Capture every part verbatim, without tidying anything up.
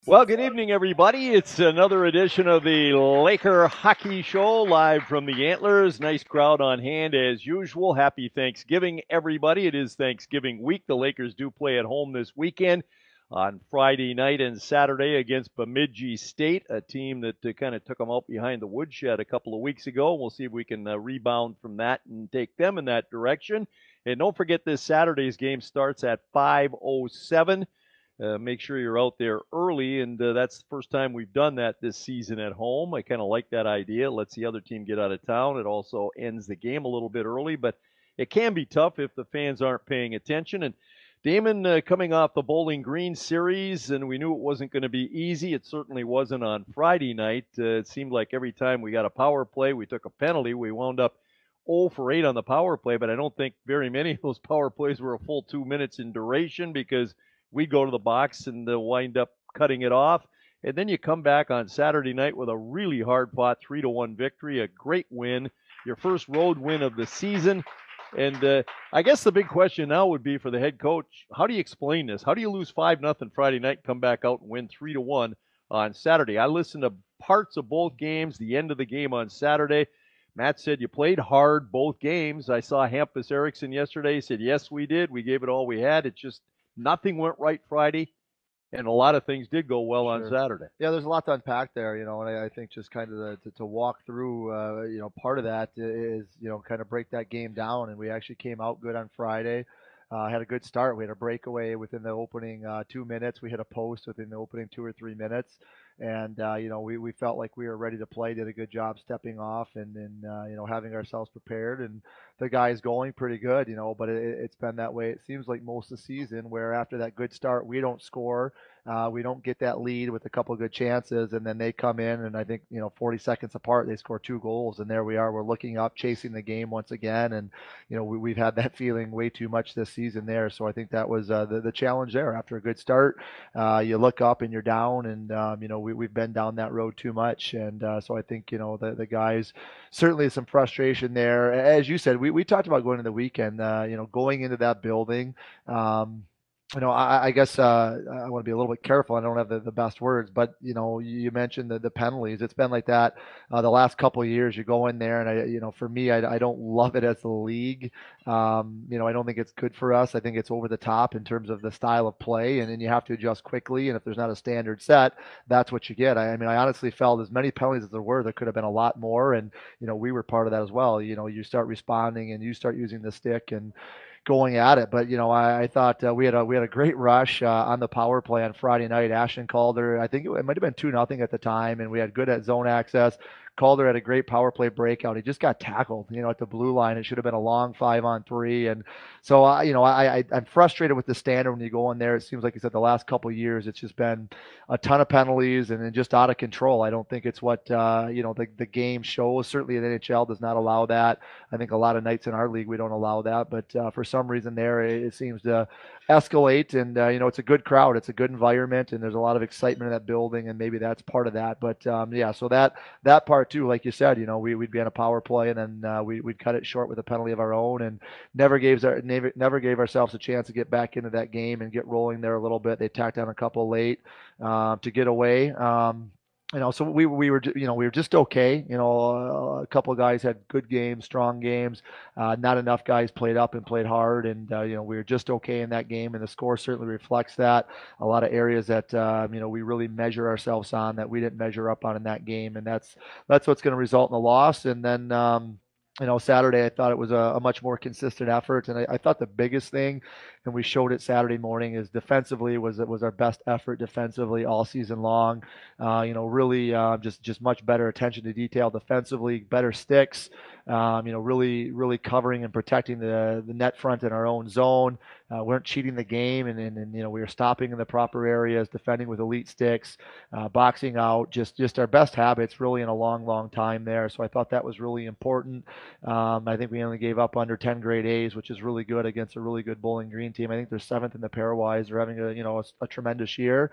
Well, good evening, everybody. It's another edition of the Laker Hockey Show live from the Antlers. Nice crowd on hand as usual. Happy Thanksgiving, everybody. It is Thanksgiving week. The Lakers do play at home this weekend on Friday night and Saturday against Bemidji State, a team that uh, kind of took them out behind the woodshed a couple of weeks ago. We'll see if we can uh, rebound from that and take them in that direction. And don't forget, this Saturday's game starts at five oh seven. Uh, make sure you're out there early, and uh, that's the first time we've done that this season at home. I kind of like that idea. Lets the other team get out of town. It also ends the game a little bit early, but it can be tough if the fans aren't paying attention. And Damon, uh, coming off the Bowling Green series, and we knew it wasn't going to be easy. It certainly wasn't on Friday night. Uh, it seemed like every time we got a power play, we took a penalty. We wound up oh for eight on the power play, but I don't think very many of those power plays were a full two minutes in duration because we go to the box and uh, wind up cutting it off. And then you come back on Saturday night with a really hard fought three to one victory, a great win, your first road win of the season. And uh, I guess the big question now would be for the head coach, how do you explain this? How do you lose five nothing Friday night, come back out and win three to one on Saturday? I listened to parts of both games, the end of the game on Saturday. Matt said you played hard both games. I saw Hampus Eriksson yesterday. He said, yes, we did. We gave it all we had. It just nothing went right Friday, and a lot of things did go well on Sure. Saturday. Yeah, there's a lot to unpack there, you know, and I, I think just kind of the, to, to walk through, uh, you know, part of that is, you know, kind of break that game down. And we actually came out good on Friday. Uh, had a good start. We had a breakaway within the opening uh, two minutes. We hit a post within the opening two or three minutes, and uh, you know we, we felt like we were ready to play. Did a good job stepping off and and uh, you know having ourselves prepared. And the guys going pretty good, you know. But it, it's been that way. It seems like most of the season, where after that good start, we don't score. Uh, we don't get that lead with a couple of good chances, and then they come in, and I think you know, forty seconds apart, they score two goals, and there we are. We're looking up, chasing the game once again, and you know, we, we've had that feeling way too much this season there. So I think that was uh, the the challenge there. After a good start, uh, you look up and you're down, and um, you know, we we've been down that road too much, and uh, so I think you know the the guys certainly some frustration there. As you said, we we talked about going into the weekend, uh, you know, going into that building. Um, you know, I, I guess uh, I want to be a little bit careful. I don't have the, the best words, but you know, you mentioned the, the penalties. It's been like that uh, the last couple of years. You go in there, and I, you know, for me, I, I don't love it as the league. Um, you know, I don't think it's good for us. I think it's over the top in terms of the style of play, and then you have to adjust quickly. And if there's not a standard set, that's what you get. I, I mean, I honestly felt as many penalties as there were, there could have been a lot more, and you know, we were part of that as well. You know, you start responding and you start using the stick and going at it. But you know, I, I thought uh, we had a we had a great rush uh, on the power play on Friday night. Ashton Calder, I think it, it might have been two nothing at the time, and we had good at zone access. Calder had a great power play breakout. He just got tackled, you know, at the blue line. It should have been a long five on three. And so, uh, you know, I, I I'm frustrated with the standard when you go in there. It seems like you said the last couple of years, it's just been a ton of penalties and then just out of control. I don't think it's what uh, you know the the game shows. Certainly, the N H L does not allow that. I think a lot of nights in our league we don't allow that, but uh, for some reason there it, it seems to escalate. And uh, you know, it's a good crowd, it's a good environment, and there's a lot of excitement in that building, and maybe that's part of that. But um, yeah, so that that part too, like you said, you know, we, we'd be on a power play, and then uh, we, we'd cut it short with a penalty of our own, and never gave our never, never gave ourselves a chance to get back into that game and get rolling there a little bit. They tacked on a couple late uh, to get away. Um, you know, so we we were you know we were just okay. You know, uh, a couple of guys had good games, strong games. Uh, not enough guys played up and played hard, and uh, you know we were just okay in that game, and the score certainly reflects that. A lot of areas that uh, you know we really measure ourselves on that we didn't measure up on in that game, and that's that's what's going to result in the loss. And then. Um, you know, Saturday I thought it was a, a much more consistent effort, and I, I thought the biggest thing, and we showed it Saturday morning, is defensively was it was our best effort defensively all season long. Uh, you know, really uh, just just much better attention to detail defensively, better sticks. Um, you know, really really covering and protecting the the net front in our own zone. Uh, weren't cheating the game, and, and, and you know we were stopping in the proper areas, defending with elite sticks, uh, boxing out, just just our best habits really in a long long time there. So I thought that was really important. Um, I think we only gave up under ten grade A's, which is really good against a really good Bowling Green team. I think they're seventh in the pairwise. They're having a you know a, a tremendous year.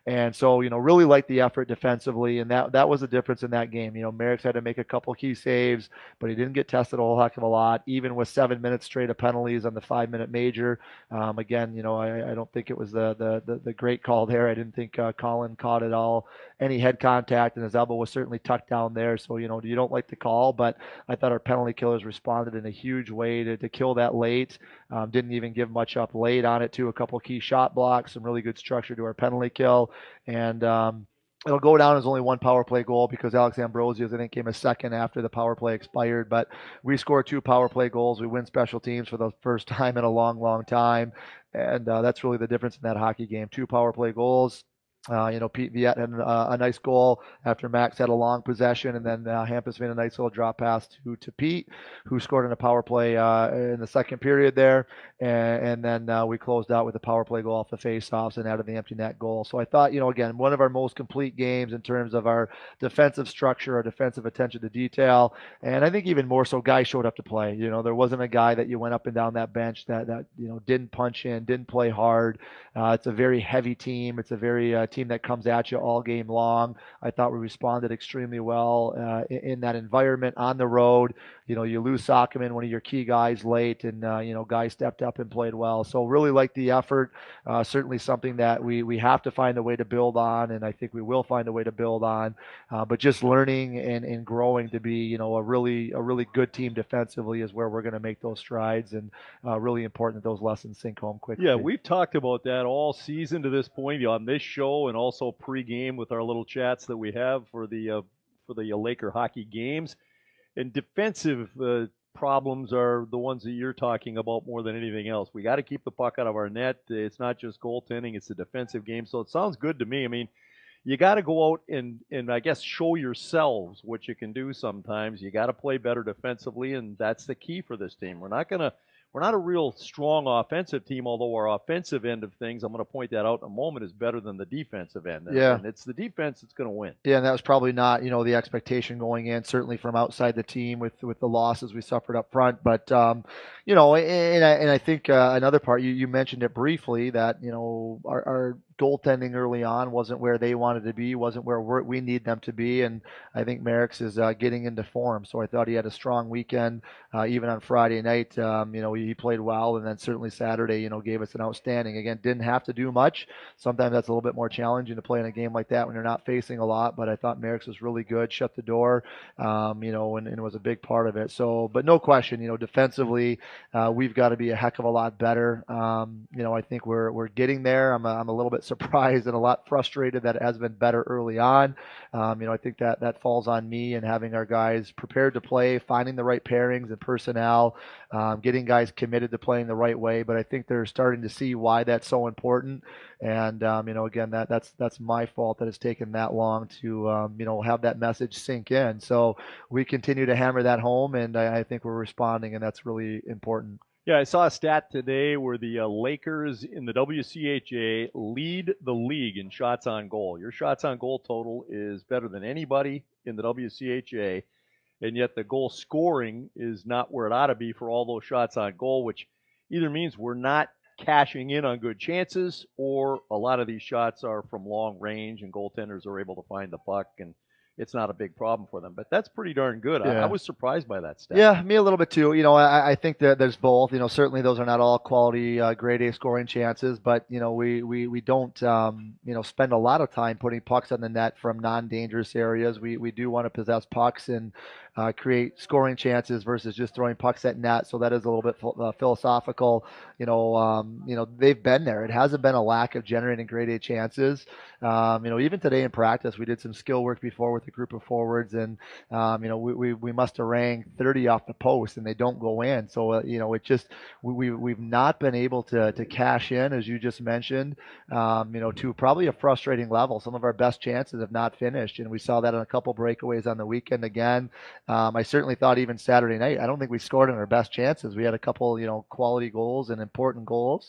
And so, you know, really liked the effort defensively, and that that was the difference in that game. You know, Merrick's had to make a couple key saves, but he didn't get tested a whole heck of a lot, even with seven minutes straight of penalties on the five-minute major. Um, again, you know, I, I don't think it was the, the the the great call there. I didn't think uh, Colin caught it all, any head contact, and his elbow was certainly tucked down there. So, you know, you don't like the call, but I thought our penalty killers responded in a huge way to, to kill that late. Um, didn't even give much up late on it, too. A couple key shot blocks, some really good structure to our penalty kill. And um, it'll go down as only one power play goal because Alex Ambrosius, I think, came a second after the power play expired. But we scored two power play goals. We win special teams for the first time in a long, long time. And uh, that's really the difference in that hockey game. Two power play goals. Uh, you know, Pete Viet had uh, a nice goal after Max had a long possession, and then uh, Hampus made a nice little drop pass to, to Pete, who scored in a power play uh, in the second period there, and, and then uh, we closed out with a power play goal off the faceoffs and out of the empty net goal. So I thought, you know, again, one of our most complete games in terms of our defensive structure, our defensive attention to detail, and I think even more so, guys showed up to play. You know, there wasn't a guy that you went up and down that bench that that you know didn't punch in, didn't play hard. Uh, it's a very heavy team. It's a very uh, team that comes at you all game long. I thought we responded extremely well uh, in, in that environment on the road. You know, you lose Sockman, one of your key guys, late, and uh, you know, guys stepped up and played well. So really like the effort. Uh, certainly something that we we have to find a way to build on, and I think we will find a way to build on. Uh, but just learning and, and growing to be, you know, a really a really good team defensively is where we're going to make those strides, and uh, really important that those lessons sink home quickly. Yeah, we've talked about that all season to this point on this show, and also pre-game with our little chats that we have for the uh, for the uh, Laker hockey games. And defensive uh, problems are the ones that you're talking about more than anything else. We got to keep the puck out of our net. It's not just goaltending; it's a defensive game. So it sounds good to me. I mean, you got to go out and and I guess show yourselves what you can do. Sometimes you got to play better defensively, and that's the key for this team. We're not gonna. We're not a real strong offensive team, although our offensive end of things, I'm going to point that out in a moment, is better than the defensive end. Yeah. And it's the defense that's going to win. Yeah, and that was probably not, you know, the expectation going in, certainly from outside the team with with the losses we suffered up front. But, um, you know, and I, and I think uh, another part, you, you mentioned it briefly, that, you know, our, our goaltending early on wasn't where they wanted to be, wasn't where we're, we need them to be. And I think Merrick's is uh, getting into form. So I thought he had a strong weekend, uh, even on Friday night. Um, you know, he, he played well, and then certainly Saturday, you know, gave us an outstanding. Again, didn't have to do much. Sometimes that's a little bit more challenging to play in a game like that when you're not facing a lot. But I thought Merrick's was really good, shut the door, um, you know, and, and was a big part of it. So, but no question, you know, defensively, uh, we've got to be a heck of a lot better. Um, you know, I think we're we're getting there. I'm a, I'm a little bit surprised and a lot frustrated that it has been better early on. Um, you know, I think that that falls on me and having our guys prepared to play, finding the right pairings and personnel, um, getting guys committed to playing the right way. But I think they're starting to see why that's so important. And um, you know, again, that that's that's my fault that it's taken that long to um, you know have that message sink in. So we continue to hammer that home, and I, I think we're responding, and that's really important. Yeah, I saw a stat today where the uh, Lakers in the W C H A lead the league in shots on goal. Your shots on goal total is better than anybody in the W C H A, and yet the goal scoring is not where it ought to be for all those shots on goal, which either means we're not cashing in on good chances, or a lot of these shots are from long range and goaltenders are able to find the puck, and it's not a big problem for them. But that's pretty darn good. Yeah. I, I was surprised by that stat. Yeah, me a little bit too. You know, I, I think that there's both. You know, certainly those are not all quality uh, grade A scoring chances, but you know, we we we don't um, you know spend a lot of time putting pucks on the net from non-dangerous areas. We we do want to possess pucks and uh, create scoring chances versus just throwing pucks at net. So that is a little bit uh, philosophical. You know, um, you know they've been there. It hasn't been a lack of generating grade A chances. Um, you know, even today in practice, we did some skill work before with a group of forwards, and um, you know, we, we we must have rang thirty off the post, and they don't go in. So uh, you know, it just we, we we've not been able to to cash in, as you just mentioned. Um, you know, to probably a frustrating level. Some of our best chances have not finished, and we saw that on a couple breakaways on the weekend again. Um, I certainly thought even Saturday night, I don't think we scored on our best chances. We had a couple, you know, quality goals and important goals.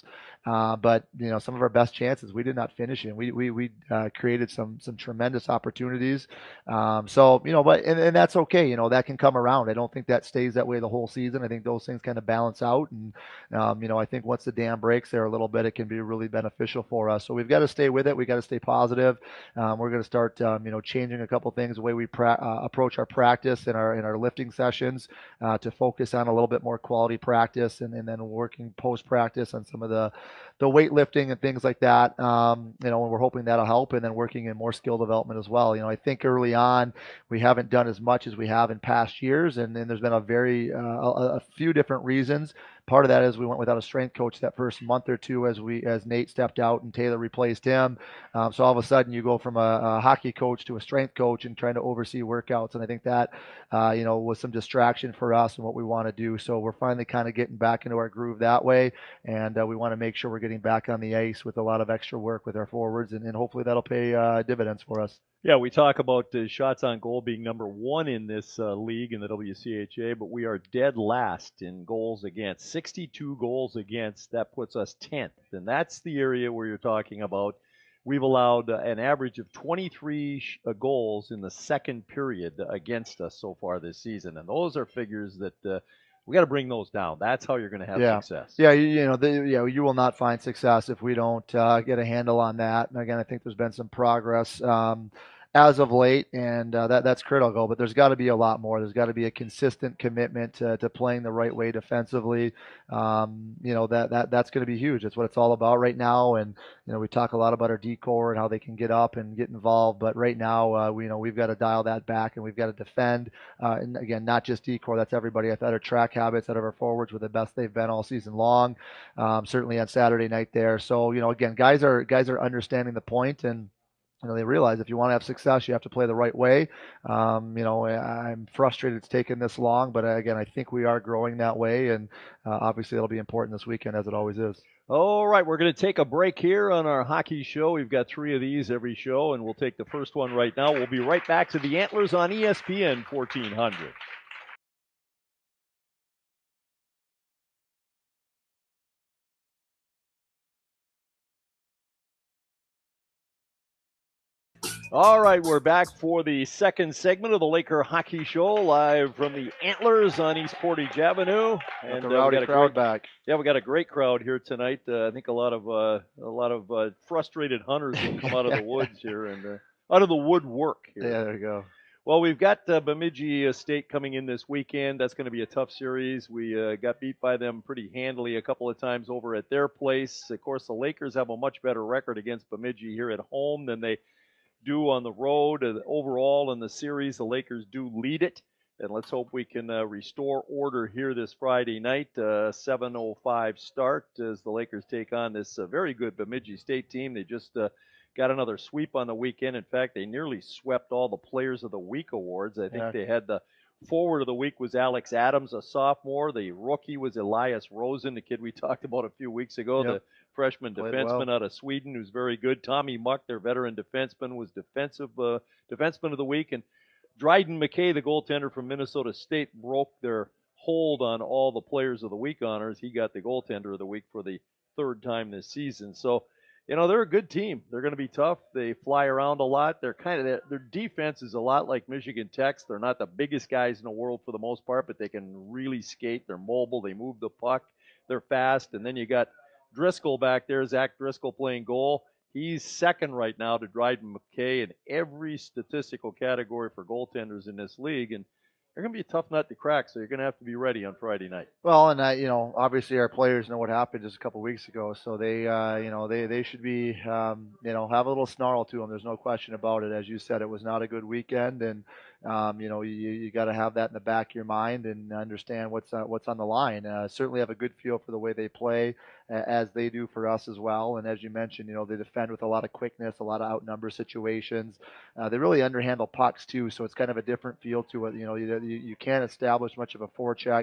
Uh, but you know, some of our best chances we did not finish in. We we we uh, created some some tremendous opportunities. Um, so you know, but and, and that's okay. You know, that can come around. I don't think that stays that way the whole season. I think those things kind of balance out. And um, you know, I think once the dam breaks there a little bit, it can be really beneficial for us. So we've got to stay with it. We got to stay positive. Um, we're going to start um, you know changing a couple things the way we pra- uh, approach our practice and our in our lifting sessions uh, to focus on a little bit more quality practice and, and then working post practice on some of the the weightlifting and things like that. Um, you know, and we're hoping that'll help, and then working in more skill development as well. You know, I think early on we haven't done as much as we have in past years, and then there's been a very uh, a, a few different reasons. Part of that is we went without a strength coach that first month or two as we as Nate stepped out and Taylor replaced him. Um, so all of a sudden you go from a, a hockey coach to a strength coach and trying to oversee workouts, and I think that uh, you know was some distraction for us and what we want to do. So we're finally kind of getting back into our groove that way, and uh, we want to make sure we're getting back on the ice with a lot of extra work with our forwards, and, and hopefully that'll pay uh, dividends for us. Yeah, we talk about uh, shots on goal being number one in this uh, league in the W C H A, but we are dead last in goals against. sixty-two goals against, that puts us tenth. And that's the area where you're talking about. We've allowed uh, an average of twenty-three sh- uh, goals in the second period against us so far this season. And those are figures that uh, we got to bring those down. That's how you're going to have Yeah. success. Yeah, you, you know, the, you know, you will not find success if we don't uh, get a handle on that. And again, I think there's been some progress um, as of late, and uh, that that's critical. But there's got to be a lot more. There's got to be a consistent commitment to, to playing the right way defensively. Um, you know, that that that's going to be huge. That's what it's all about right now. And you know, we talk a lot about our decor and how they can get up and get involved. But right now, uh, we you know we've got to dial that back, and we've got to defend. Uh, and again, not just decor. That's everybody. I thought our track habits out of our forwards were the best they've been all season long. Um, certainly on Saturday night there. So you know, again, guys are guys are understanding the point, and you know they realize if you want to have success, you have to play the right way. Um, you know, I'm frustrated it's taken this long, but again, I think we are growing that way, and uh, obviously it'll be important this weekend as it always is. All right, we're going to take a break here on our hockey show. We've got three of these every show, and we'll take the first one right now. We'll be right back to the Antlers on E S P N fourteen hundred. All right, we're back for the second segment of the Laker Hockey Show, live from the Antlers on East Portage Avenue. And the rowdy uh, we got a crowd great, back. Yeah, we got a great crowd here tonight. Uh, I think a lot of uh, a lot of uh, frustrated hunters have come out of the woods here and uh, out of the woodwork here. Yeah, there you go. Well, we've got uh, Bemidji State coming in this weekend. That's going to be a tough series. We uh, got beat by them pretty handily a couple of times over at their place. Of course, the Lakers have a much better record against Bemidji here at home than they do on the road. Uh, overall in the series, the Lakers do lead it. And let's hope we can uh, restore order here this Friday night. Uh, seven oh five start as the Lakers take on this uh, very good Bemidji State team. They just uh, got another sweep on the weekend. In fact, they nearly swept all the Players of the Week awards. I think Yeah. they had the forward of the week was Alex Adams, a sophomore. The rookie was Elias Rosen, the kid we talked about a few weeks ago, Yep. the freshman Played defenseman well. out of Sweden who's very good. Tommy Muck, their veteran defenseman, was defensive uh, defenseman of the week. And Dryden McKay, the goaltender from Minnesota State, broke their hold on all the Players of the Week honors. He got the goaltender of the week for the third time this season. So, you know, they're a good team. They're going to be tough. They fly around a lot. They're kind of their, their defense is a lot like Michigan Tech's. They're not the biggest guys in the world for the most part, but they can really skate. They're mobile. They move the puck. They're fast. And then you got Driscoll back there, Zach Driscoll playing goal. He's second right now to Dryden McKay in every statistical category for goaltenders in this league, and they're going to be a tough nut to crack, so you're going to have to be ready on Friday night. Well, and I, you know, obviously our players know what happened just a couple of weeks ago, so they, uh, you know, they they should be, um, you know, have a little snarl to them. There's no question about it. As you said, it was not a good weekend, and um, you know, you you got to have that in the back of your mind and understand what's uh, what's on the line. Uh, certainly have a good feel for the way they play, uh, as they do for us as well. And as you mentioned, you know, they defend with a lot of quickness, a lot of outnumber situations. Uh, they really underhandle pucks too, so it's kind of a different feel to it. You know, you you, you can't establish much of a forecheck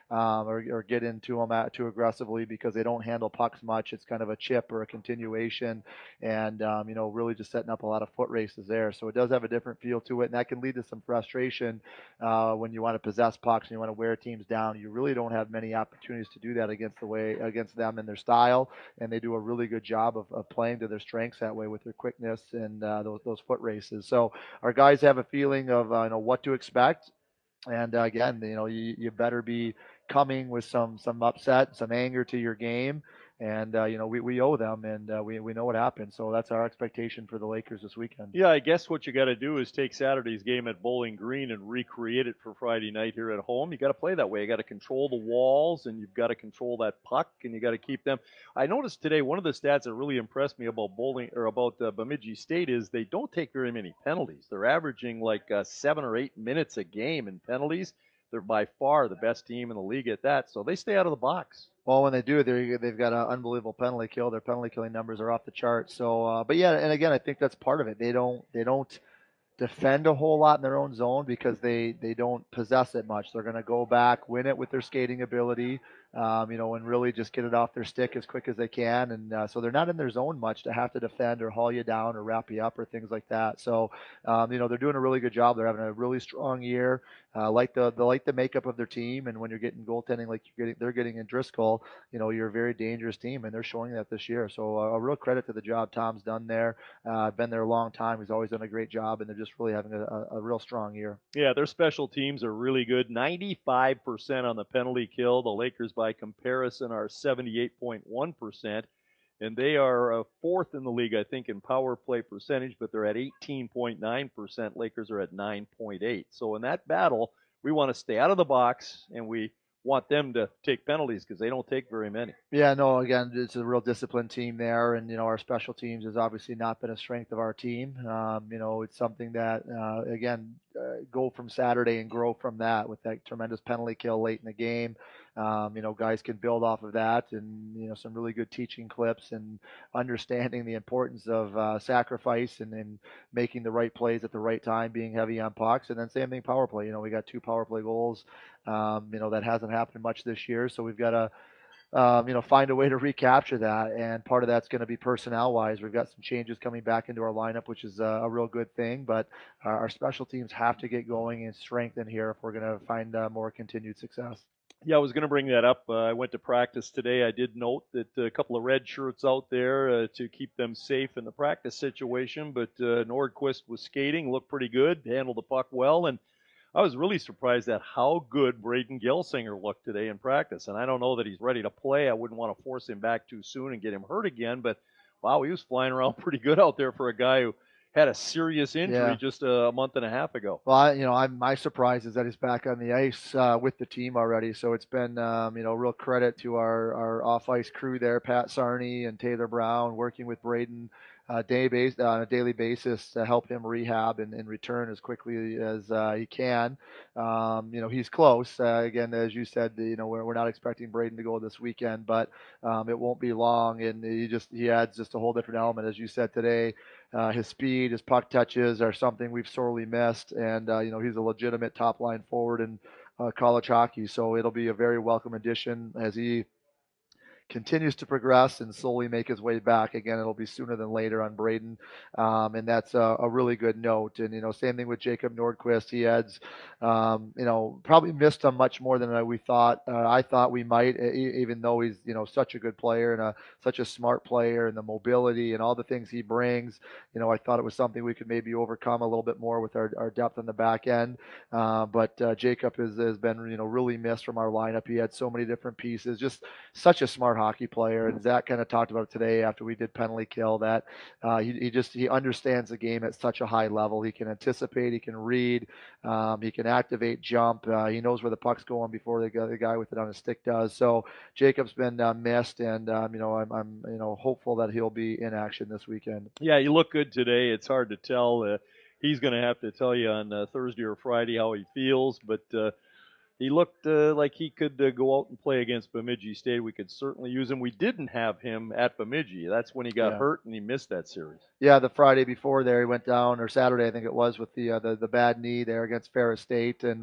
um, or, or get into them at, too aggressively because they don't handle pucks much. It's kind of a chip or a continuation, and um, you know, really just setting up a lot of foot races there. So it does have a different feel to it, and that can lead to some frustration uh, when you want to possess pucks and you want to wear teams down. You really don't have many opportunities to do that against the way against them and their style, and they do a really good job of, of playing to their strengths that way with their quickness and uh, those those foot races. So our guys have a feeling of uh, you know what to expect. And uh, again, you know, you, you better be coming with some some upset, some anger to your game, and uh, you know we, we owe them, and uh, we we know what happened. So that's our expectation for the Lakers this weekend. Yeah, I guess what you got to do is take Saturday's game at Bowling Green and recreate it for Friday night here at home. You got to play that way. You got to control the walls, and you've got to control that puck, and you got to keep them. I noticed today one of the stats that really impressed me about Bowling or about uh, Bemidji State is they don't take very many penalties. They're averaging like uh, seven or eight minutes a game in penalties. They're by far the best team in the league at that, so they stay out of the box. Well, when they do, they they've got an unbelievable penalty kill. Their penalty killing numbers are off the chart. So, uh, but yeah, and again, I think that's part of it. They don't they don't defend a whole lot in their own zone because they they don't possess it much. They're going to go back, win it with their skating ability, um, you know, and really just get it off their stick as quick as they can. And uh, so they're not in their zone much to have to defend or haul you down or wrap you up or things like that. So, um, you know, they're doing a really good job. They're having a really strong year. Uh, like the, the like the makeup of their team, and when you're getting goaltending like you're getting, they're getting in Driscoll, you know, you're a very dangerous team, and they're showing that this year. So uh, a real credit to the job Tom's done there. Uh, been there a long time. He's always done a great job, and they're just really having a, a, a real strong year. Yeah, their special teams are really good. ninety-five percent on the penalty kill. The Lakers, by comparison, are seventy-eight point one percent. And they are uh, fourth in the league, I think, in power play percentage, but they're at eighteen point nine percent. Lakers are at nine point eight. So in that battle, we want to stay out of the box, and we want them to take penalties because they don't take very many. Yeah, no, again, it's a real disciplined team there, and you know our special teams has obviously not been a strength of our team. Um, you know, it's something that uh, again, uh, go from Saturday and grow from that with that tremendous penalty kill late in the game. Um, you know, guys can build off of that, and you know some really good teaching clips and understanding the importance of uh, sacrifice and, and making the right plays at the right time, being heavy on pucks, and then same thing power play. You know, we got two power play goals. Um, you know that hasn't happened much this year, so we've got to um, you know, find a way to recapture that. And part of that's going to be personnel wise. We've got some changes coming back into our lineup, which is a, a real good thing. But our, our special teams have to get going and strengthen here if we're going to find uh, more continued success. Yeah, I was going to bring that up. Uh, I went to practice today. I did note that a couple of red shirts out there uh, to keep them safe in the practice situation. But uh, Nordquist was skating, looked pretty good, handled the puck well, and I was really surprised at how good Braden Gelsinger looked today in practice. And I don't know that he's ready to play. I wouldn't want to force him back too soon and get him hurt again. But, wow, he was flying around pretty good out there for a guy who had a serious injury Yeah. just a month and a half ago. Well, I, you know, I'm, my surprise is that he's back on the ice uh, with the team already. So it's been, um, you know, real credit to our, our off-ice crew there, Pat Sarney and Taylor Brown, working with Braden uh, day base, uh, on a daily basis to help him rehab and, and return as quickly as uh, he can. Um, you know, he's close. Uh, again, as you said, you know, we're, we're not expecting Braden to go this weekend, but um, it won't be long. And he just he adds just a whole different element, as you said today. Uh, his speed, his puck touches are something we've sorely missed, and uh, you know he's a legitimate top line forward in uh, college hockey. So it'll be a very welcome addition as he continues to progress and slowly make his way back. Again, it'll be sooner than later on Braden, um, and that's a, a really good note. And you know, same thing with Jacob Nordquist. He adds, um, you know, probably missed him much more than we thought. Uh, I thought we might, even though he's you know such a good player and a, such a smart player, and the mobility and all the things he brings. You know, I thought it was something we could maybe overcome a little bit more with our, our depth on the back end. Uh, but uh, Jacob has, has been you know really missed from our lineup. He had so many different pieces. Just such a smart hockey player, and Zach kind of talked about it today after we did penalty kill that uh, he, he just he understands the game at such a high level. He can anticipate, he can read, um, he can activate, jump. Uh, he knows where the puck's going before the, the guy with it on his stick does. So Jacob's been uh, missed, and um, you know I'm, I'm you know hopeful that he'll be in action this weekend. Yeah, you look good today. It's hard to tell. Uh, he's going to have to tell you on uh, Thursday or Friday how he feels, but. Uh, He looked uh, like he could uh, go out and play against Bemidji State. We could certainly use him. We didn't have him at Bemidji. That's when he got Yeah. hurt and he missed that series. Yeah, the Friday before there, he went down, or Saturday, I think it was, with the uh, the, the bad knee there against Ferris State, and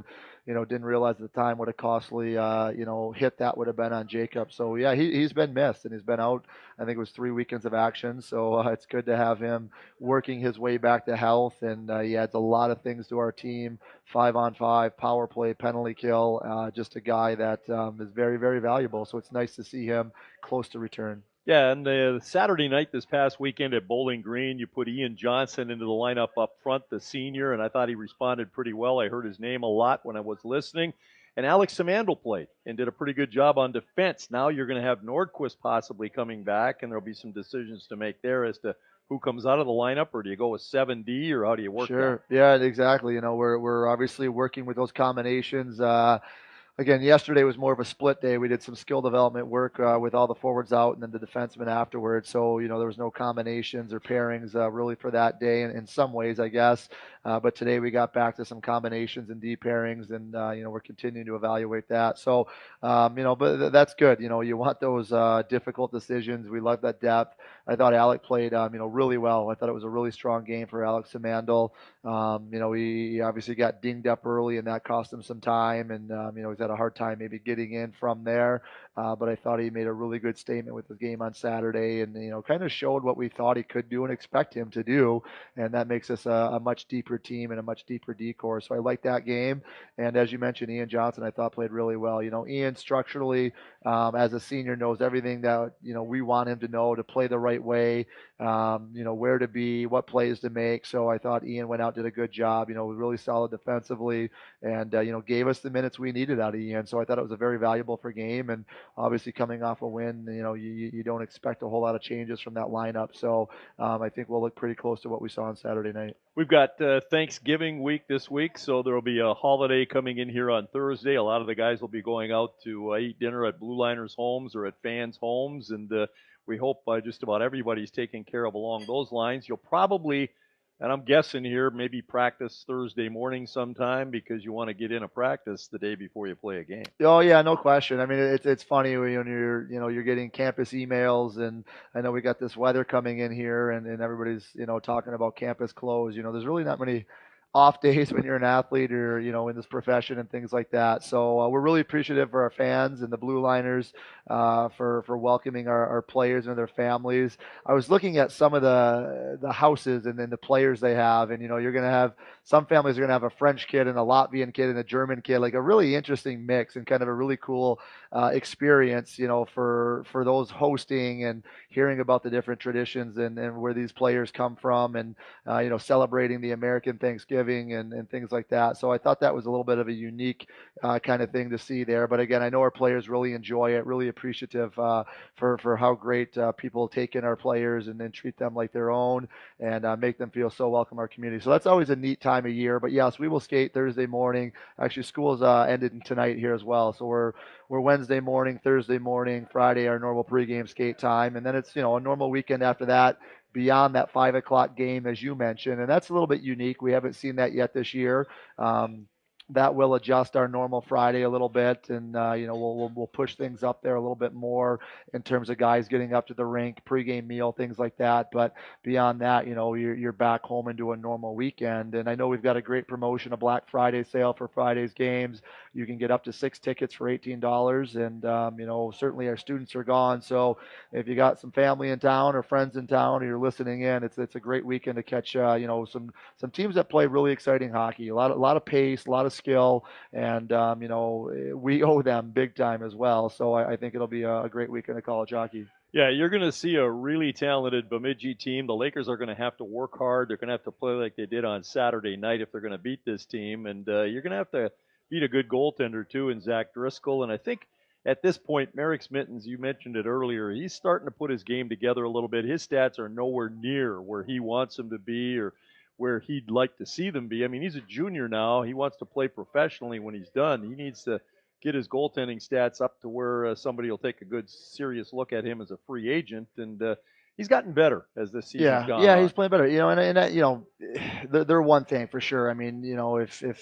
you know, didn't realize at the time what a costly, uh, you know, hit that would have been on Jacob. So yeah, he, he's been missed and he's been out. I think it was three weekends of action. So uh, it's good to have him working his way back to health. And uh, he adds a lot of things to our team: five on five, power play, penalty kill. Uh, just a guy that um, is very, very valuable. So it's nice to see him close to return. Yeah, and the Saturday night this past weekend at Bowling Green, you put Ian Johnson into the lineup up front, the senior, and I thought he responded pretty well. I heard his name a lot when I was listening. And Alex Samandel played and did a pretty good job on defense. Now you're going to have Nordquist possibly coming back, and there'll be some decisions to make there as to who comes out of the lineup, or do you go with seven D, or how do you work Sure. that? Yeah, exactly. You know, we're we're obviously working with those combinations. Uh, again, yesterday was more of a split day. We did some skill development work uh, with all the forwards out and then the defensemen afterwards. So, you know, there was no combinations or pairings uh, really for that day in, in some ways, I guess. Uh, but today we got back to some combinations and D pairings, and, uh, you know, we're continuing to evaluate that. So, um, you know, but th- that's good. You know, you want those uh, difficult decisions. We love that depth. I thought Alec played, um, you know, really well. I thought it was a really strong game for Alex Samandel. Um, you know, he, he obviously got dinged up early, and that cost him some time. And um, you know, he's had a hard time maybe getting in from there. Uh, but I thought he made a really good statement with the game on Saturday, and you know, kind of showed what we thought he could do and expect him to do. And that makes us a, a much deeper team and a much deeper decor. So I like that game. And as you mentioned, Ian Johnson, I thought played really well. You know, Ian structurally, um, as a senior, knows everything that you know we want him to know to play the right way. Um, you know, where to be, what plays to make. So I thought Ian went out, did a good job. You know, really solid defensively, and uh, you know, gave us the minutes we needed out of Ian. So I thought it was a very valuable for game. And obviously, coming off a win, you know, you you don't expect a whole lot of changes from that lineup. So um, I think we'll look pretty close to what we saw on Saturday night. We've got uh, Thanksgiving week this week, so there will be a holiday coming in here on Thursday. A lot of the guys will be going out to uh, eat dinner at Blue Liners' homes or at fans' homes, and uh, we hope uh, just about everybody's taken care of along those lines. You'll probably, and I'm guessing here, maybe practice Thursday morning sometime because you want to get in a practice the day before you play a game. Oh yeah, no question. I mean, it's it's funny when you're you know you're getting campus emails, and I know we got this weather coming in here, and, and everybody's you know talking about campus close. You know, there's really not many off days when you're an athlete or you know in this profession and things like that. So uh, we're really appreciative for our fans and the Blue Liners uh, for for welcoming our, our players and their families. I was looking at some of the the houses and then the players they have, and you know you're gonna have some families are gonna have a French kid and a Latvian kid and a German kid, like a really interesting mix and kind of a really cool uh, experience, you know, for for those hosting and hearing about the different traditions and, and where these players come from, and uh, you know, celebrating the American Thanksgiving and, and things like that. So I thought that was a little bit of a unique uh, kind of thing to see there. But again, I know our players really enjoy it, really appreciative uh, for, for how great uh, people take in our players and then treat them like their own and uh, make them feel so welcome in our community. So that's always a neat time of year. But yes, we will skate Thursday morning. Actually, school's uh, ended tonight here as well. So we're we're Wednesday morning, Thursday morning, Friday our normal pregame skate time, and then it's you know a normal weekend after that beyond that five o'clock game, as you mentioned. And that's a little bit unique. We haven't seen that yet this year. Um, that will adjust our normal Friday a little bit, and uh, you know we'll, we'll we'll push things up there a little bit more in terms of guys getting up to the rink, pregame meal, things like that. But beyond that, you know you're you're back home into a normal weekend. And I know we've got a great promotion, a Black Friday sale for Friday's games. You can get up to six tickets for eighteen dollars, and um, you know certainly our students are gone. So if you got some family in town or friends in town, or you're listening in, it's it's a great weekend to catch uh, you know some some teams that play really exciting hockey. A lot a lot of pace, a lot of skill, and um, you know we owe them big time as well. So I, I think it'll be a, a great weekend of college hockey. Yeah, you're going to see a really talented Bemidji team. The Lakers are going to have to work hard. They're going to have to play like they did on Saturday night if they're going to beat this team. And uh, you're going to have to beat a good goaltender, too, in Zach Driscoll. And I think at this point, Merrick Smittens, you mentioned it earlier, he's starting to put his game together a little bit. His stats are nowhere near where he wants them to be or where he'd like to see them be. I mean, he's a junior now. He wants to play professionally when he's done. He needs to get his goaltending stats up to where uh, somebody will take a good, serious look at him as a free agent. And uh, he's gotten better as this season's Yeah, gone yeah, on. he's playing better. You know, and, and uh, you know, they're, they're one thing for sure. I mean, you know, if if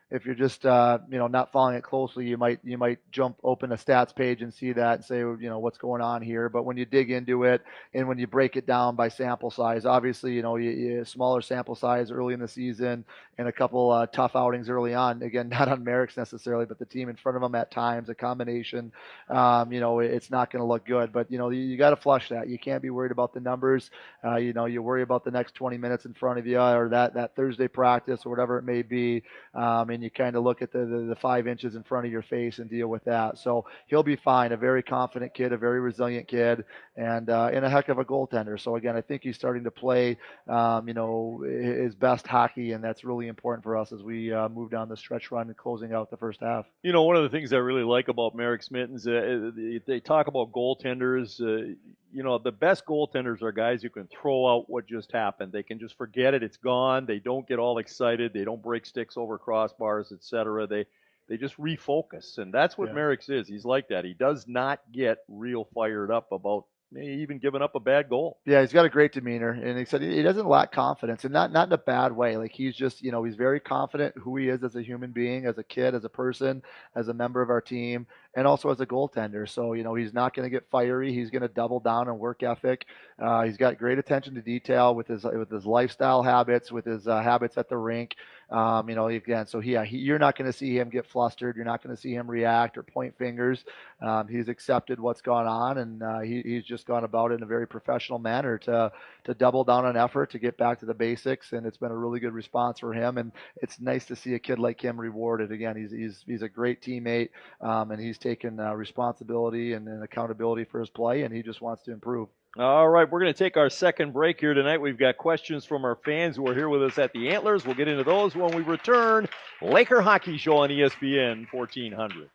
if you're just uh, you know not following it closely, you might you might jump open a stats page and see that and say, you know, what's going on here. But when you dig into it and when you break it down by sample size, obviously, you know, you, you smaller sample size early in the season and a couple uh, tough outings early on. Again, not on Merrick's necessarily, but the team in front of them at times, a combination. Um, you know, it's not going to look good. But you know, you, you got to flush that. You can't be worried about the numbers. Uh, you know, you worry about the next twenty minutes in front of you or that that Thursday practice or whatever it may be. Um, and you kind of look at the, the, the five inches in front of your face and deal with that. So he'll be fine. A very confident kid, a very resilient kid, and uh, and a heck of a goaltender. So again, I think he's starting to play, um, you know, his best hockey, and that's really important for us as we uh, move down the stretch run and closing out the first half. You know, one of the things I really like about Merrick Smittens, uh, they, they talk about goaltenders. Uh, you know, the best goaltenders are guys who can throw out what just happened. They can just forget it; it's gone. They don't get all excited. They don't break sticks over crossbars, et cetera. They they just refocus, and that's what Yeah. Merrick's is. He's like that. He does not get real fired up about maybe even giving up a bad goal. Yeah, he's got a great demeanor, and he said he doesn't lack confidence, and not not in a bad way. Like he's just, you know, he's very confident who he is as a human being, as a kid, as a person, as a member of our team, and also as a goaltender. So, you know, he's not going to get fiery. He's going to double down on work ethic. Uh, he's got great attention to detail with his with his lifestyle habits, with his uh, habits at the rink. Um, you know, again, so he, yeah, he, you're not going to see him get flustered. You're not going to see him react or point fingers. Um, he's accepted what's gone on, and uh, he, he's just gone about it in a very professional manner to to double down on effort to get back to the basics. And it's been a really good response for him. And it's nice to see a kid like him rewarded. Again, he's he's he's a great teammate, um, and he's taken uh, responsibility and, and accountability for his play, and he just wants to improve. All right, we're going to take our second break here tonight. We've got questions from our fans who are here with us at the Antlers. We'll get into those when we return. Laker Hockey Show on E S P N fourteen hundred.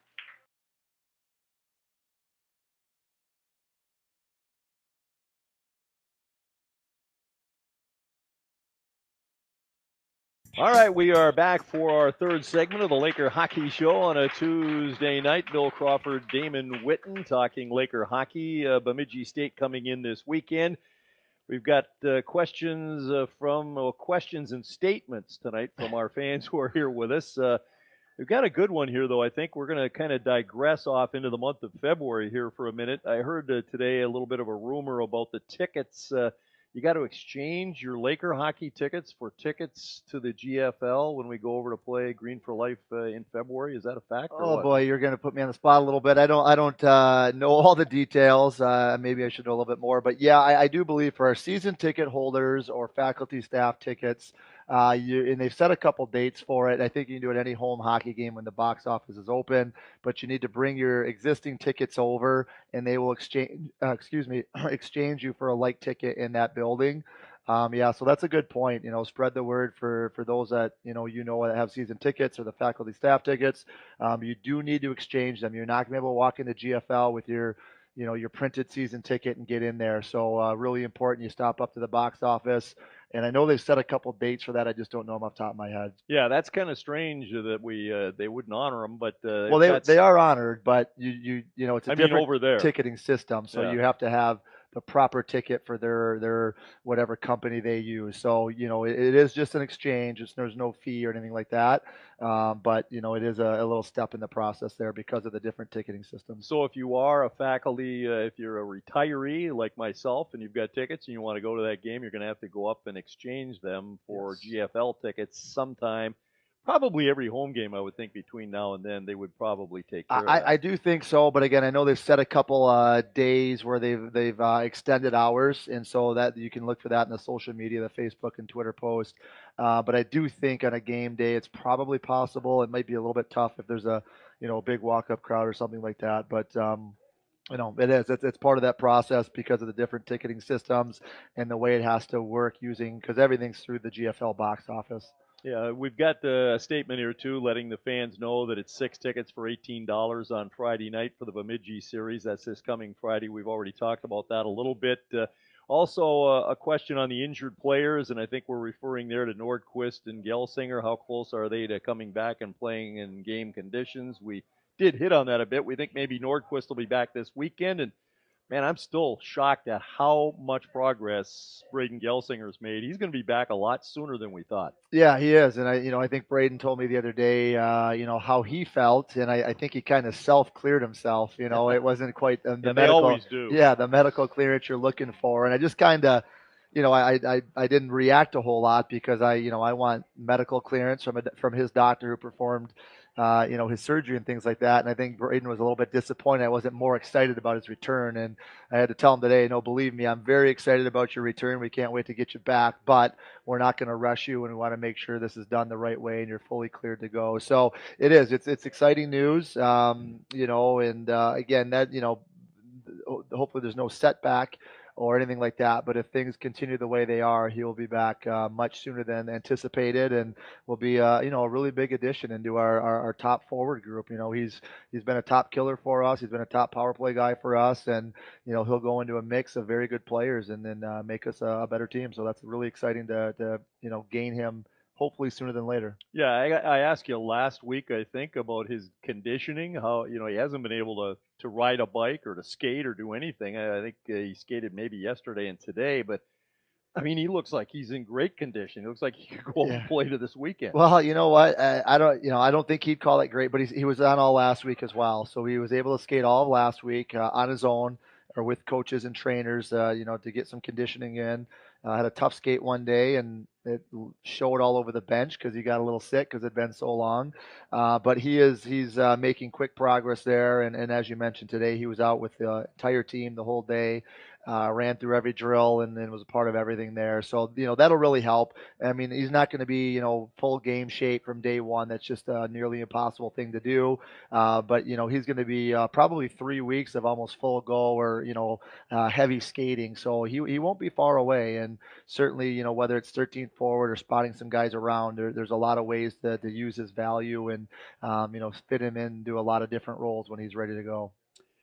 All right, we are back for our third segment of the Laker Hockey Show on a Tuesday night. Bill Crawford, Damon Witten talking Laker hockey. Uh, Bemidji State coming in this weekend. We've got uh, questions uh, from uh, questions and statements tonight from our fans who are here with us. Uh, we've got a good one here, though. I think we're going to kind of digress off into the month of February here for a minute. I heard uh, today a little bit of a rumor about the tickets. Uh, you got to exchange your Laker hockey tickets for tickets to the G F L when we go over to play Green for Life uh, in February. Is that a fact? Or Oh what? boy, you're going to put me on the spot a little bit. I don't, I don't uh, know all the details. Uh, maybe I should know a little bit more. But yeah, I, I do believe for our season ticket holders or faculty staff tickets, uh, you, and they've set a couple dates for it. I think you can do it any home hockey game when the box office is open. But you need to bring your existing tickets over, and they will exchange, uh, excuse me, exchange you for a like ticket in that building. Um, yeah, so that's a good point. You know, spread the word for for those that you know you know that have season tickets or the faculty staff tickets. Um, you do need to exchange them. You're not going to be able to walk into G F L with your you know your printed season ticket and get in there. So uh, really important. You stop up to the box office, and I know they've set a couple dates for that. I just don't know them off the top of my head. Yeah, that's kind of strange that we uh, they wouldn't honor them, but uh, Well, they that's, they are honored, but you you you know it's a I mean, different over there. ticketing system, so Yeah. you have to have the proper ticket for their their whatever company they use. So you know it, it is just an exchange. It's, there's no fee or anything like that, um, but you know it is a, a little step in the process there because of the different ticketing systems. So if you are a faculty, uh, if you're a retiree like myself, and you've got tickets and you want to go to that game, you're going to have to go up and exchange them for Yes. G F L tickets sometime. Probably every home game, I would think, between now and then, they would probably take care of that. I, I do think so, but again, I know they've set a couple uh, days where they've they've uh, extended hours, and so that you can look for that in the social media, the Facebook and Twitter post. Uh, but I do think on a game day, it's probably possible. It might be a little bit tough if there's a you know a big walk up crowd or something like that, but. Um, you know, it is. It's, it's part of that process because of the different ticketing systems and the way it has to work using because everything's through the G F L box office. Yeah, we've got a statement here, too, letting the fans know that it's six tickets for eighteen dollars on Friday night for the Bemidji series. That's this coming Friday. We've already talked about that a little bit. Uh, also, uh, a question on the injured players, and I think we're referring there to Nordquist and Gelsinger. How close are they to coming back and playing in game conditions? We did hit on that a bit. We think maybe Nordquist will be back this weekend, and man, I'm still shocked at how much progress Braden Gelsinger's made. He's going to be back a lot sooner than we thought. Yeah, he is, and I, you know, I think Braden told me the other day, uh, you know, how he felt, and I, I think he kind of self-cleared himself. You know, it wasn't quite um, the And they medical, always do. yeah, the medical clearance you're looking for, and I just kind of, you know, I, I, I didn't react a whole lot because I, you know, I want medical clearance from a, from his doctor who performed, uh, you know, his surgery and things like that, and I think Braden was a little bit disappointed. I wasn't more excited about his return, and I had to tell him today, no, believe me, I'm very excited about your return. We can't wait to get you back, but we're not going to rush you, and we want to make sure this is done the right way and you're fully cleared to go. So it is. It's it's exciting news, um, you know. And uh, again, that you know, hopefully there's no setback or anything like that. But if things continue the way they are, he will be back uh, much sooner than anticipated, and will be uh, you know a really big addition into our, our, our top forward group. You know, he's he's been a top killer for us. He's been a top power play guy for us, and you know he'll go into a mix of very good players and then uh, make us a, a better team. So that's really exciting to to you know gain him hopefully sooner than later. Yeah, I, I asked you last week, I think, about his conditioning. How you know he hasn't been able to to ride a bike or to skate or do anything. I, I think uh, he skated maybe yesterday and today, but I mean, he looks like he's in great condition. He looks like he could go out and Yeah. play to this weekend. Well, you know what? I, I don't, you know, I don't think he'd call it great, but he's, he was on all last week as well. So he was able to skate all of last week uh, on his own or with coaches and trainers, uh, you know, to get some conditioning in. Uh, had a tough skate one day and it showed all over the bench because he got a little sick because it'd been so long. Uh, but he is, he's uh, making quick progress there. And, and as you mentioned today, he was out with the entire team the whole day. Uh, ran through every drill and then was a part of everything there. So, you know, that'll really help. I mean, he's not going to be, you know, full game shape from day one. That's just a nearly impossible thing to do. Uh, but, you know, he's going to be uh, probably three weeks of almost full go or, you know, uh, heavy skating. So he, he won't be far away. And certainly, you know, whether it's thirteenth forward or spotting some guys around, there, there's a lot of ways to, to use his value and, um, you know, fit him in, do a lot of different roles when he's ready to go.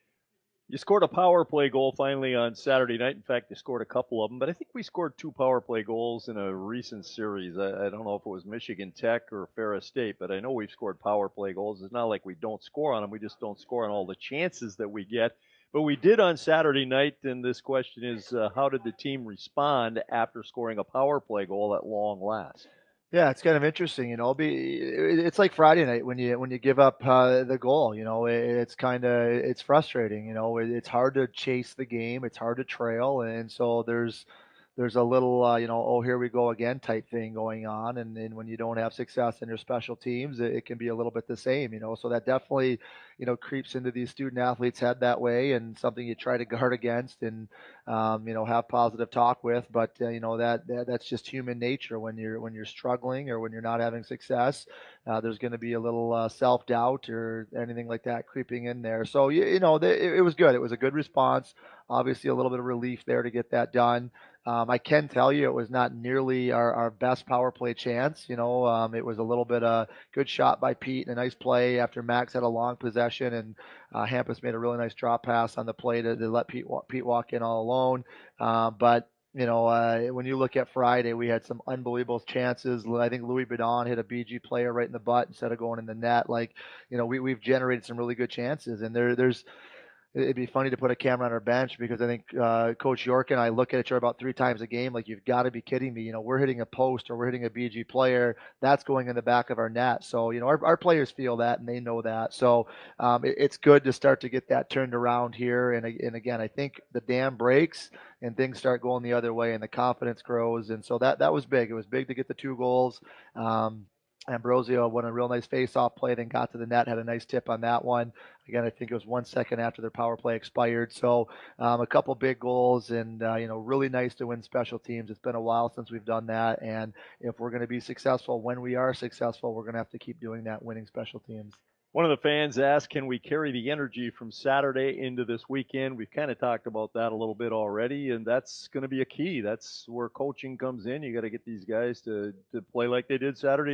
You scored a power play goal finally on Saturday night. In fact, you scored a couple of them, but I think we scored two power play goals in a recent series. I, I don't know if it was Michigan Tech or Ferris State, but I know we've scored power play goals. It's not like we don't score on them. We just don't score on all the chances that we get. But we did on Saturday night, and this question is, uh, how did the team respond after scoring a power play goal at long last? Yeah, it's kind of interesting, you know. Be it's like Friday night when you when you give up uh, the goal. You know, it, it's kind of it's frustrating. You know, it, it's hard to chase the game. It's hard to trail, and so there's there's a little uh, you know oh here we go again type thing going on. And, and when you don't have success in your special teams, it, it can be a little bit the same. You know, so that definitely you know creeps into these student athletes' head that way, and something you try to guard against and um, you know, have positive talk with. But uh, you know that, that that's just human nature when you're when you're struggling or when you're not having success. Uh, there's going to be a little uh, self doubt or anything like that creeping in there. So you, you know, the, it, it was good. It was a good response. Obviously, a little bit of relief there to get that done. Um, I can tell you it was not nearly our, our best power play chance. You know, um, it was a little bit a uh, good shot by Pete and a nice play after Max had a long possession and uh, Hampus made a really nice drop pass on the play to, to let Pete Pete walk in all alone. Uh, but you know, uh, when you look at Friday, we had some unbelievable chances. I think Louis Bedon hit a B G player right in the butt instead of going in the net. Like, you know, we, we've generated some really good chances, and there there's it'd be funny to put a camera on our bench because I think uh, Coach York and I look at each other about three times a game. Like, you've got to be kidding me. You know, we're hitting a post or we're hitting a B G player that's going in the back of our net. So, you know, our, our players feel that and they know that. So um, it, it's good to start to get that turned around here. And, and again, I think the dam breaks and things start going the other way and the confidence grows. And so that, that was big. It was big to get the two goals. Um, Ambrosio won a real nice face-off play, then got to the net, had a nice tip on that one. Again, I think it was one second after their power play expired. So um, a couple big goals, and uh, you know, really nice to win special teams. It's been a while since we've done that, and if we're going to be successful, when we are successful, we're going to have to keep doing that, winning special teams. One of the fans asked, can we carry the energy from Saturday into this weekend? We've kind of talked about that a little bit already, and that's going to be a key. That's where coaching comes in. You got to get these guys to, to play like they did Saturday night.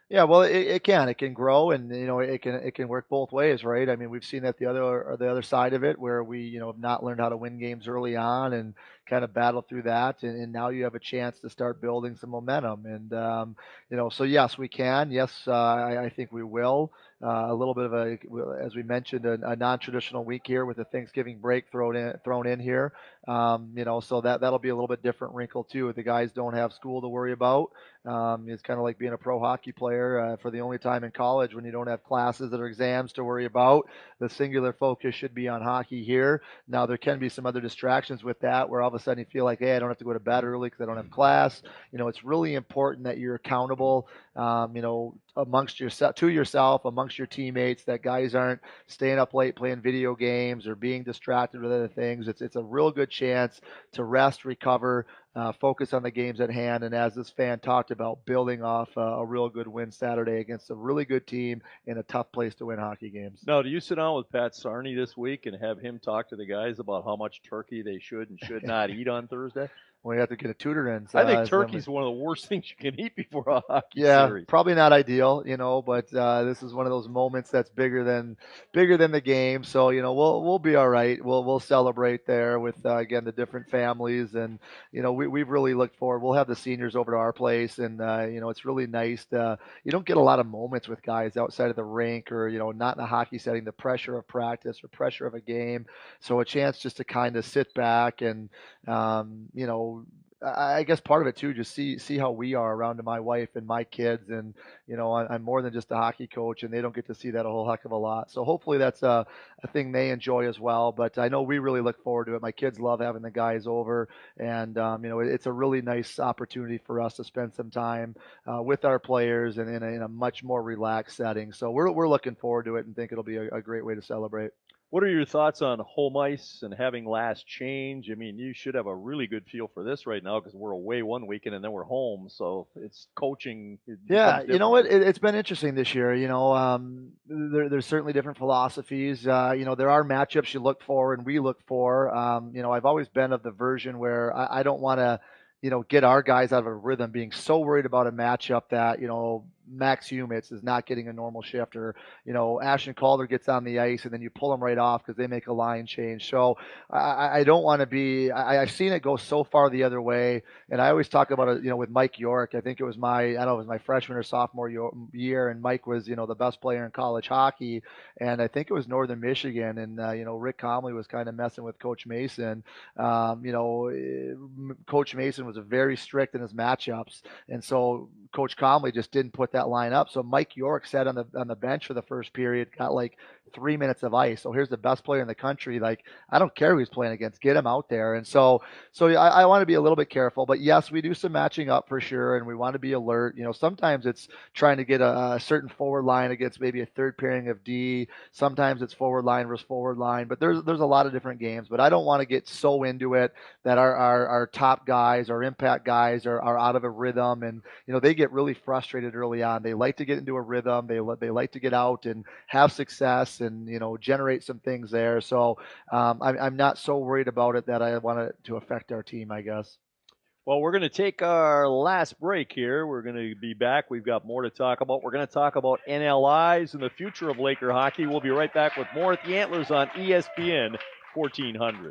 Yeah, well, it, it can. It can grow, and you know, it can it can work both ways, right? I mean, we've seen that the other or the other side of it, where we you know have not learned how to win games early on and kind of battle through that, and, and now you have a chance to start building some momentum, and um, you know, so yes, we can. Yes, uh, I, I think we will. Uh, a little bit of a, as we mentioned, a, a non-traditional week here with the Thanksgiving break thrown in thrown in here. Um, you know, so that that'll be a little bit different wrinkle too. The guys don't have school to worry about. Um, it's kind of like being a pro hockey player uh, for the only time in college when you don't have classes or exams to worry about. The singular focus should be on hockey here. Now, there can be some other distractions with that where all of a sudden you feel like, hey, I don't have to go to bed early because I don't have class. You know, it's really important that you're accountable, um, you know, amongst yourself, to yourself, amongst your teammates, that guys aren't staying up late playing video games or being distracted with other things. It's, it's a real good chance to rest, recover, uh, focus on the games at hand, and as this fan talked about, building off uh, a real good win Saturday against a really good team in a tough place to win hockey games. Now, do you sit down with Pat Sarney this week and have him talk to the guys about how much turkey they should and should not eat on Thursday? We have to get a tutor in. I think Uh, so turkey's one of the worst things you can eat before a hockey Yeah, series. probably not ideal, you know, but uh, this is one of those moments that's bigger than bigger than the game. So you know, we'll we'll be all right. We'll we'll celebrate there with uh, again the different families, and you know, we we've really looked forward. We'll have the seniors over to our place, and uh, you know, it's really nice. To, you don't get a lot of moments with guys outside of the rink, or you know, not in a hockey setting. The pressure of practice or pressure of a game. So a chance just to kind of sit back and um, you know. I I guess part of it too, just see see how we are around to my wife and my kids, and you know, I, I'm more than just a hockey coach, and they don't get to see that a whole heck of a lot. So hopefully that's a, a thing they enjoy as well. But I know we really look forward to it. My kids love having the guys over, and um, you know, it, it's a really nice opportunity for us to spend some time uh, with our players and in a, in a much more relaxed setting. So we're we're looking forward to it and think it'll be a, a great way to celebrate. What are your thoughts on home ice and having last change? I mean, you should have a really good feel for this right now because we're away one weekend and then we're home. So it's coaching. It Yeah, becomes you know different. what? It, it's been interesting this year. You know, um, there, there's certainly different philosophies. Uh, you know, there are matchups you look for and we look for. Um, you know, I've always been of the version where I, I don't want to, you know, get our guys out of a rhythm, being so worried about a matchup that you know Max Humitz is not getting a normal shift, or you know Ashton Calder gets on the ice and then you pull him right off because they make a line change. So I, I don't want to be. I, I've seen it go so far the other way. And I always talk about it, you know, with Mike York. I think it was my, I don't know, it was my freshman or sophomore year, and Mike was, you know, the best player in college hockey. And I think it was Northern Michigan, and uh, you know, Rick Comley was kind of messing with Coach Mason. Um, you know, eh, Coach Mason was very strict in his matchups, and so Coach Comley just didn't put that line up. So Mike York sat on the on the bench for the first period, got like three minutes of ice. So here's the best player in the country. Like, I don't care who he's playing against, get him out there. And so so I, I want to be a little bit careful, but yes, we do some matching up for sure, and we want to be alert. You know, sometimes it's trying to get a, a certain forward line against maybe a third pairing of D. Sometimes it's forward line versus forward line, but there's there's a lot of different games. But I don't want to get so into it that our our, our top guys, our impact guys, are, are out of a rhythm, and you know they get really frustrated early on. They like to get into a rhythm. They they like to get out and have success, and you know generate some things there. So um, I'm I'm not so worried about it that I want it to affect our team, I guess. Well, we're going to take our last break here. We're going to be back. We've got more to talk about. We're going to talk about N L Is and the future of Laker hockey. We'll be right back with more at the Antlers on E S P N fourteen hundred.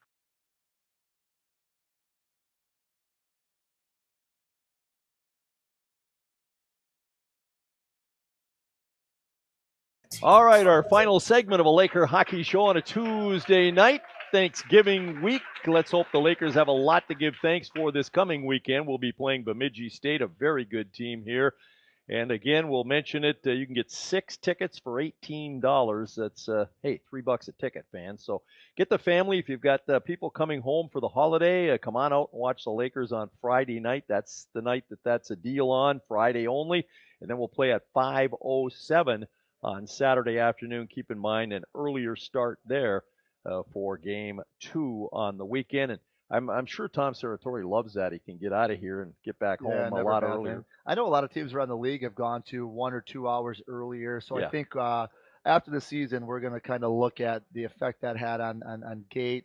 All right, our final segment of a Laker hockey show on a Tuesday night. Thanksgiving week. Let's hope the Lakers have a lot to give thanks for this coming weekend. We'll be playing Bemidji State, a very good team here. And again, we'll mention it. Uh, you can get six tickets for eighteen dollars. That's, uh, hey, three bucks a ticket, fans. So get the family. If you've got uh, people coming home for the holiday, uh, come on out and watch the Lakers on Friday night. That's the night that that's a deal on, Friday only. And then we'll play at five oh seven on Saturday afternoon. Keep in mind an earlier start there uh, for game two on the weekend. And I'm, I'm sure Tom Serratori loves that. He can get out of here and get back Yeah, home a never lot bad earlier. thing. I know a lot of teams around the league have gone to one or two hours earlier. So I Yeah. think uh, after the season, we're going to kind of look at the effect that had on on, on gate.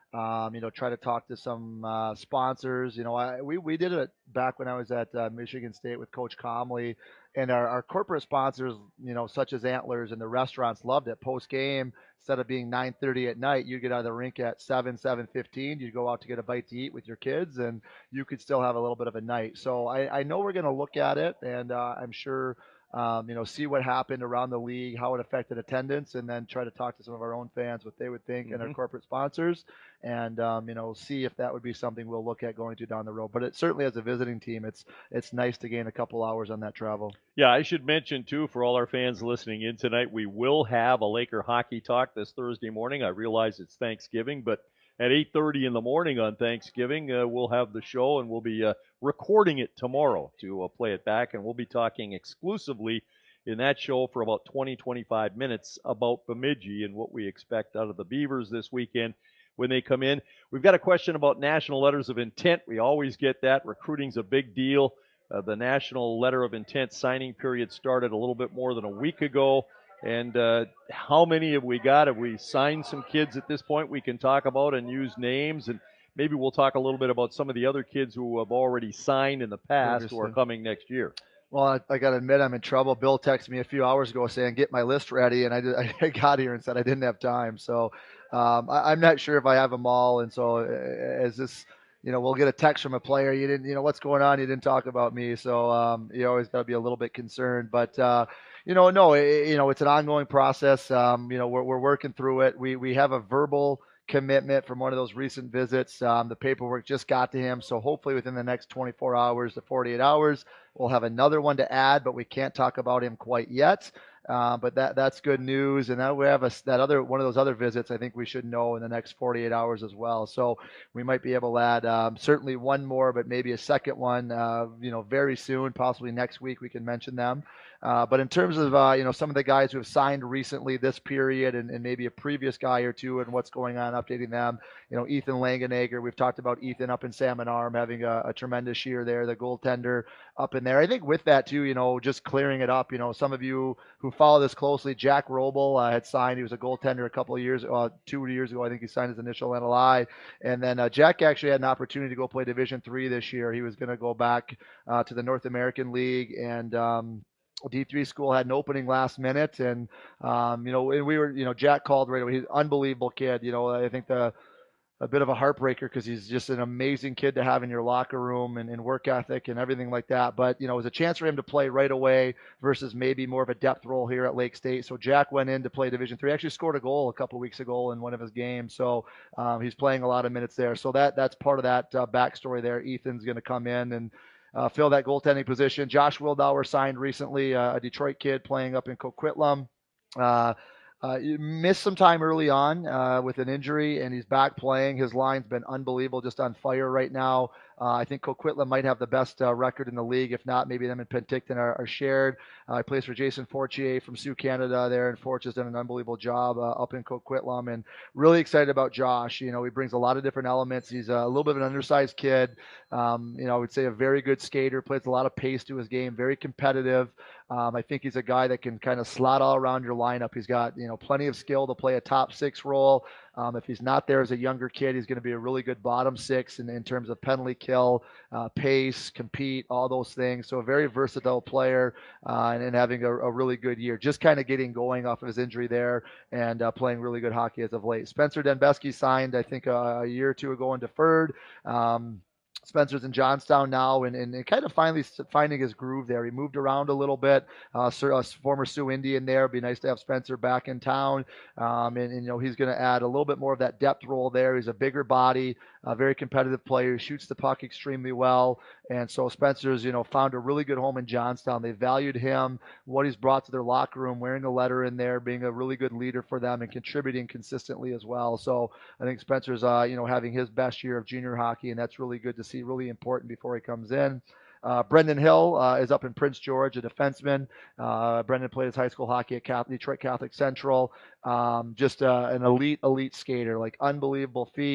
Um, you know, try to talk to some uh, sponsors. You know, I, we we did it back when I was at uh, Michigan State with Coach Comley, and our, our corporate sponsors, you know, such as Antlers and the restaurants, loved it. Post game, instead of being nine thirty at night, you get out of the rink at seven, seven fifteen. You go out to get a bite to eat with your kids, and you could still have a little bit of a night. So I, I know we're going to look at it, and uh, I'm sure um, you know, see what happened around the league, how it affected attendance, and then try to talk to some of our own fans, what they would think, and our Hmm. corporate sponsors, and um, you know, see if that would be something we'll look at going to down the road. But it certainly, as a visiting team, it's it's nice to gain a couple hours on that travel. Yeah, I should mention too, for all our fans listening in tonight, we will have a Laker hockey talk this Thursday morning. I realize it's Thanksgiving, but at eight thirty in the morning on Thanksgiving, uh, we'll have the show, and we'll be uh, recording it tomorrow to uh, play it back, and we'll be talking exclusively in that show for about twenty, twenty-five minutes about Bemidji and what we expect out of the Beavers this weekend when they come in. We've got a question about national letters of intent. We always get that. Recruiting's a big deal. Uh, the national letter of intent signing period started a little bit more than a week ago. And uh, how many have we got? Have we signed some kids at this point we can talk about and use names? And maybe we'll talk a little bit about some of the other kids who have already signed in the past who are Previously. coming next year. Well, I, I got to admit I'm in trouble. Bill texted me a few hours ago saying get my list ready, and I did, I got here and said I didn't have time. So um, I, I'm not sure if I have them all. And so uh, as this, you know, we'll get a text from a player. You didn't, you know, what's going on? You didn't talk about me. So um, you always got to be a little bit concerned. But uh, you know, no, it, you know, it's an ongoing process. Um, you know, we're we're working through it. We we have a verbal commitment from one of those recent visits. Um, the paperwork just got to him, so hopefully within the next twenty-four hours to forty-eight hours, we'll have another one to add, but we can't talk about him quite yet. Uh, but that that's good news. And now we have a, that other one of those other visits. I think we should know in the next forty-eight hours as well. So we might be able to add um, certainly one more, but maybe a second one. Uh, you know, very soon, possibly next week, we can mention them. Uh, but in terms of uh, you know, some of the guys who have signed recently this period, and, and maybe a previous guy or two, and what's going on, updating them. You know, Ethan Langenegger. We've talked about Ethan up in Salmon Arm having a, a tremendous year there. The goaltender up in there. I think with that too, you know, just clearing it up. You know, some of you who follow this closely, Jack Roble uh, had signed. He was a goaltender a couple of years, uh, two years ago. I think he signed his initial N L I, and then uh, Jack actually had an opportunity to go play Division three this year. He was going to go back uh, to the North American League, and um, D three school had an opening last minute, and um, you know, and we were, you know, Jack called right away. He's an unbelievable kid. You know, I think the a bit of a heartbreaker because he's just an amazing kid to have in your locker room, and, and work ethic and everything like that. But, you know, it was a chance for him to play right away versus maybe more of a depth role here at Lake State. So Jack went in to play Division three, actually scored a goal a couple weeks ago in one of his games. So um, he's playing a lot of minutes there. So that that's part of that uh, backstory there. Ethan's going to come in and uh, fill that goaltending position. Josh Wildauer signed recently, uh, a Detroit kid playing up in Coquitlam. Uh, uh, he missed some time early on uh, with an injury, and he's back playing. His line's been unbelievable, just on fire right now. Uh, I think Coquitlam might have the best uh, record in the league. If not, maybe them and Penticton are, are shared. Uh, he plays for Jason Fortier from Sioux, Canada there, and Forch has done an unbelievable job uh, up in Coquitlam. And really excited about Josh. You know, he brings a lot of different elements. He's a little bit of an undersized kid. Um, you know, I would say a very good skater, plays a lot of pace to his game, very competitive. Um, I think he's a guy that can kind of slot all around your lineup. He's got, you know, plenty of skill to play a top six role. Um, if he's not there as a younger kid, he's going to be a really good bottom six in, in terms of penalty kill, uh, pace, compete, all those things. So a very versatile player uh, and, and having a, a really good year. Just kind of getting going off of his injury there and uh, playing really good hockey as of late. Spencer Denbeski signed, I think, uh, a year or two ago and deferred. Um, Spencer's in Johnstown now, and, and, and kind of finally finding his groove there. He moved around a little bit. Uh, Sir, uh, former Sioux Indian there. It'd be nice to have Spencer back in town. Um, and, and, you know, he's going to add a little bit more of that depth role there. He's a bigger body, a very competitive player, shoots the puck extremely well. And so Spencer's, you know, found a really good home in Johnstown. They valued him, what he's brought to their locker room, wearing a letter in there, being a really good leader for them and contributing consistently as well. So I think Spencer's, uh, you know, having his best year of junior hockey, and that's really good to see, really important before he comes in. Uh, Brendan Hill uh, is up in Prince George, a defenseman. Uh, Brendan played his high school hockey at Catholic, Detroit Catholic Central. Um, just uh, an elite, elite skater, like unbelievable feet.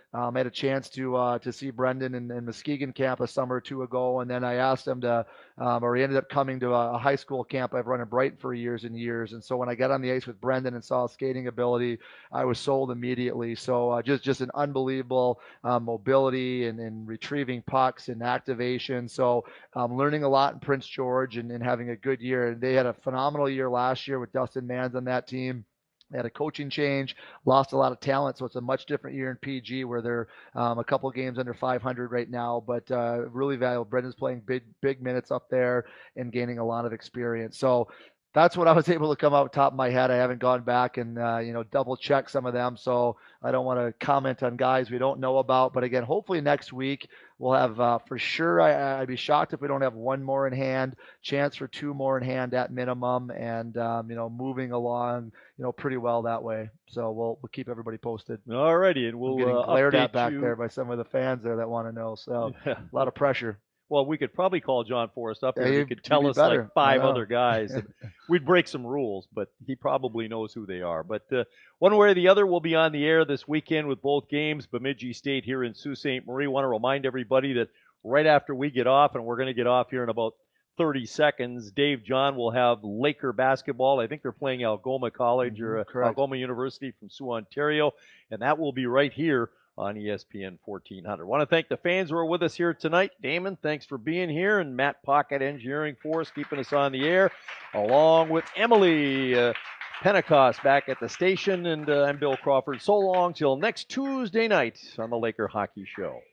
Um, I had a chance to uh, to see Brendan in, in Muskegon camp a summer or two ago, and then I asked him to, um, or he ended up coming to a, a high school camp I've run in Brighton for years and years. And so when I got on the ice with Brendan and saw his skating ability, I was sold immediately. So uh, just just an unbelievable uh, mobility and, and retrieving pucks and activation. So um, learning a lot in Prince George and, and having a good year. And they had a phenomenal year last year with Dustin Mans on that team. They had a coaching change, lost a lot of talent, so it's a much different year in P G where they're um, a couple games under five hundred right now, but uh, really valuable. Brendan's playing big, big minutes up there and gaining a lot of experience. So that's what I was able to come out top of my head. I haven't gone back and uh, you know double check some of them, so I don't want to comment on guys we don't know about. But again, hopefully next week we'll have uh, for sure. I, I'd be shocked if we don't have one more in hand. Chance for two more in hand at minimum, and um, you know moving along, you know pretty well that way. So we'll we'll keep everybody posted. All righty, and we'll I'm getting uh, glared update at back you. there by some of the fans there that want to know. So Yeah. a lot of pressure. Well, we could probably call John Forrest up Yeah, here. He he'd- could he'd tell be us better. like five I know. other guys. And we'd break some rules, but he probably knows who they are. But uh, one way or the other, we'll be on the air this weekend with both games. Bemidji State here in Sault Ste. Marie. Want to remind everybody that right after we get off, and we're going to get off here in about thirty seconds, Dave John will have Laker basketball. I think they're playing Algoma College Mhm, or uh, correct. Algoma University from Sault, Ontario, and that will be right here on E S P N fourteen hundred. Want to thank the fans who are with us here tonight. Damon, thanks for being here, and Matt Pocket Engineering for us, keeping us on the air, along with Emily uh, Pentecost back at the station, and uh, I'm Bill Crawford. So long till next Tuesday night on the Laker Hockey Show.